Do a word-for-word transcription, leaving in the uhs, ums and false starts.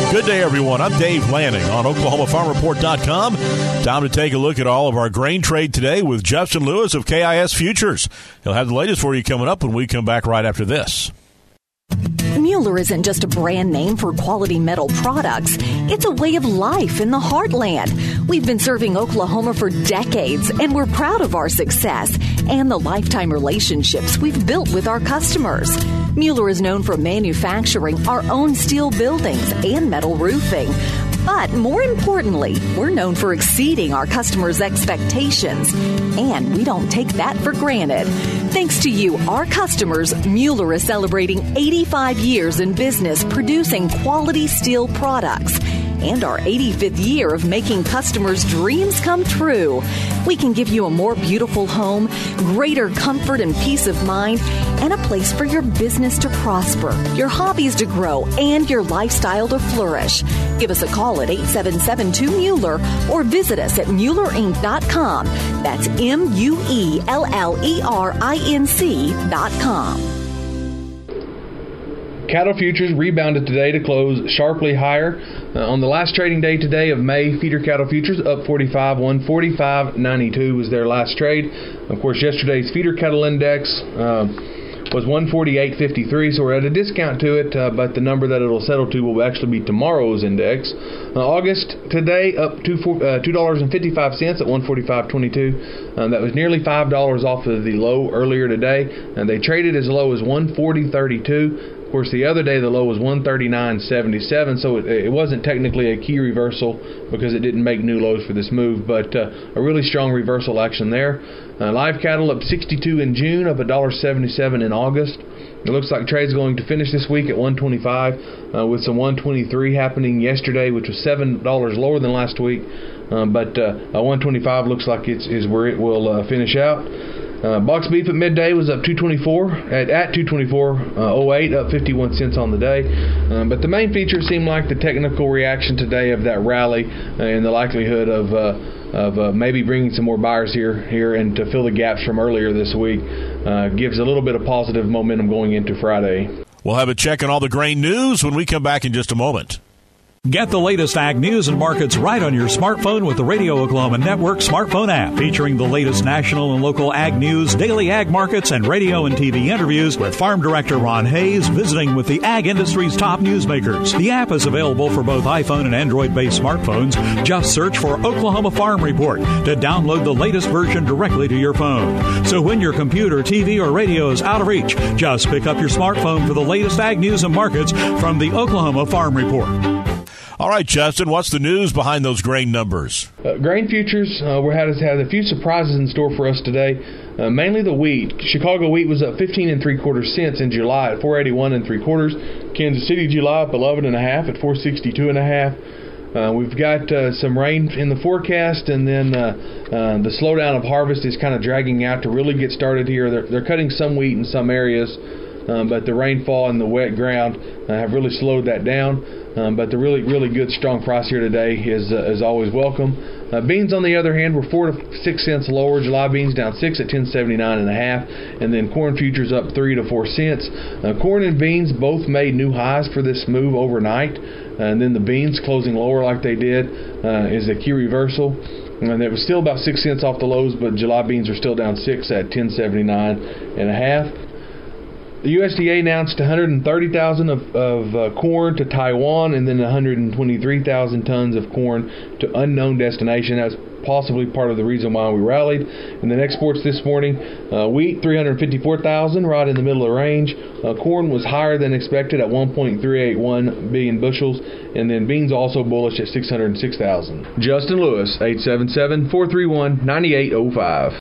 Good day, everyone. I'm Dave Lanning on Oklahoma Farm Report dot com. Time to take a look at all of our grain trade today with Justin Lewis of K I S Futures. He'll have the latest for you coming up when we come back right after this. Mueller isn't just a brand name for quality metal products. It's a way of life in the heartland. We've been serving Oklahoma for decades, and we're proud of our success and the lifetime relationships we've built with our customers. Mueller is known for manufacturing our own steel buildings and metal roofing. But more importantly, we're known for exceeding our customers' expectations, and we don't take that for granted. Thanks to you, our customers, Mueller is celebrating eighty-five years in business producing quality steel products and our eighty-fifth year of making customers' dreams come true. We can give you a more beautiful home, greater comfort and peace of mind, and a place for your business to prosper, your hobbies to grow, and your lifestyle to flourish. Give us a call at eight seven seven two Mueller or visit us at Mueller Inc dot com. That's M U E L L E R I N C dot com. Cattle futures rebounded today to close sharply higher. Uh, on the last trading day today of May, feeder cattle futures up forty-five, one forty-five ninety-two was their last trade. Of course, yesterday's feeder cattle index uh, was one forty-eight fifty-three, so we're at a discount to it, uh, but the number that it'll settle to will actually be tomorrow's index. Uh, August today up two dollars and fifty-five cents at one forty-five twenty-two. Uh, that was nearly five dollars off of the low earlier today, and they traded as low as one forty thirty-two. Of course, the other day the low was one thirty-nine seventy-seven, so it, it wasn't technically a key reversal because it didn't make new lows for this move, but uh, a really strong reversal action there. Uh, live cattle up sixty-two in June, up one dollar seventy-seven in August. It looks like trade's going to finish this week at one twenty-five, uh, with some one twenty-three happening yesterday, which was seven dollars lower than last week, uh, but uh, one twenty-five looks like it's is where it will uh, finish out. Uh, box beef at midday was up two twenty-four at, at two twenty-four oh eight, up fifty-one cents on the day. Um, but the main feature seemed like the technical reaction today of that rally uh, and the likelihood of uh, of uh, maybe bringing some more buyers here here and to fill the gaps from earlier this week uh, gives a little bit of positive momentum going into Friday. We'll have a check on all the grain news when we come back in just a moment. Get the latest ag news and markets right on your smartphone with the Radio Oklahoma Network smartphone app, featuring the latest national and local ag news, daily ag markets, and radio and T V interviews with Farm Director Ron Hayes visiting with the ag industry's top newsmakers. The app is available for both iPhone and Android-based smartphones. Just search for Oklahoma Farm Report to download the latest version directly to your phone. So when your computer, T V, or radio is out of reach, just pick up your smartphone for the latest ag news and markets from the Oklahoma Farm Report. All right, Justin, what's the news behind those grain numbers? Uh, grain futures, uh, we had, had a few surprises in store for us today, uh, mainly the wheat. Chicago wheat was up fifteen and three quarters cents in July at four eighty-one and three quarters. Kansas City July up eleven and a half at four sixty-two and a half. Uh, we've got uh, some rain in the forecast, and then uh, uh, the slowdown of harvest is kind of dragging out to really get started here. They're, they're cutting some wheat in some areas, um, but the rainfall and the wet ground uh, have really slowed that down. Um, but the really, really good, strong price here today is uh, is always welcome. Uh, beans, on the other hand, were four to six cents lower. July beans down six at ten seventy-nine and a half, and then corn futures up three to four cents. Uh, corn and beans both made new highs for this move overnight, uh, and then the beans closing lower like they did uh, is a key reversal. And it was still about six cents off the lows, but July beans are still down six at ten seventy-nine and a half. The U S D A announced one hundred thirty thousand of, of uh, corn to Taiwan, and then one hundred twenty-three thousand tons of corn to unknown destination. That's possibly part of the reason why we rallied. And then exports this morning, uh, wheat three hundred fifty-four thousand, right in the middle of the range. Uh, corn was higher than expected at one point three eight one billion bushels, and then beans also bullish at six hundred six thousand. Justin Lewis, eight seven seven, four three one, nine eight zero five.